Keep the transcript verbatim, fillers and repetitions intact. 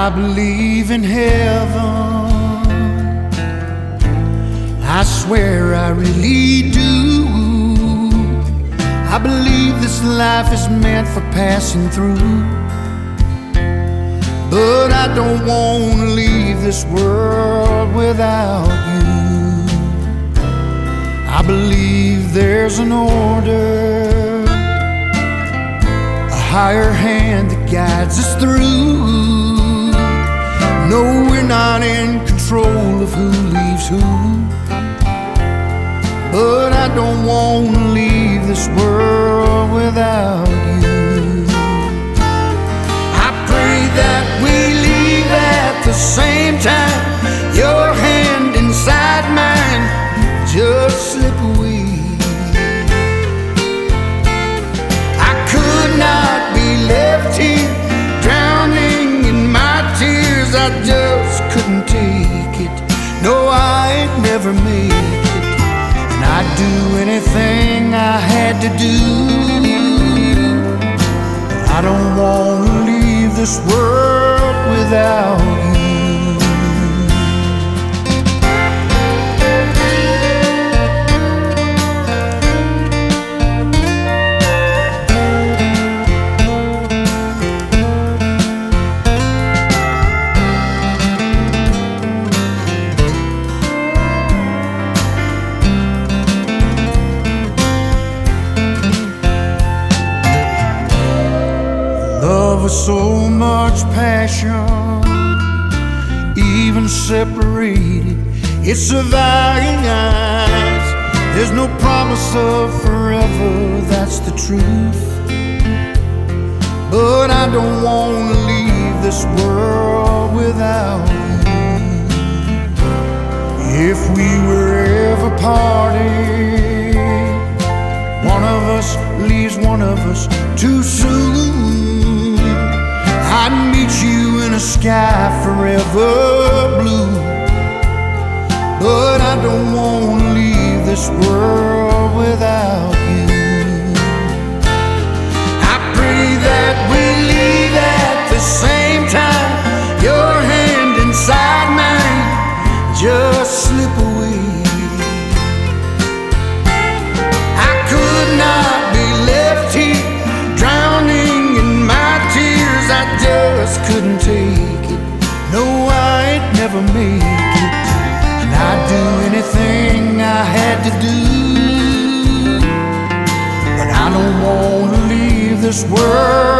I believe in heaven, I swear I really do. I believe this life is meant for passing through, but I don't want to leave this world without you. I believe there's an order, a higher hand that guides us through. No, we're not in control of who leaves who, but I don't want to leave this world without you. I pray that we leave at the same time, your hand inside mine, just slip away. I could not be left here drowning in my tears. I just couldn't take it. No, I'd never make it. And I'd do anything I had to do. I don't want to leave this world without you. Love with so much passion, even separated, it's surviving eyes. There's no promise of forever, that's the truth. But I don't want to leave this world without you. If we were ever parted, one of us leaves one of us too soon, I'd meet you in a sky forever blue. But I don't want to leave this world without you. I pray that we leave at the same time, your hand inside mine, just slip away. I could not be left here drowning in my tears. I just couldn't take it. No, I'd never make it. And I'd do anything I had to do, but I don't want to leave this world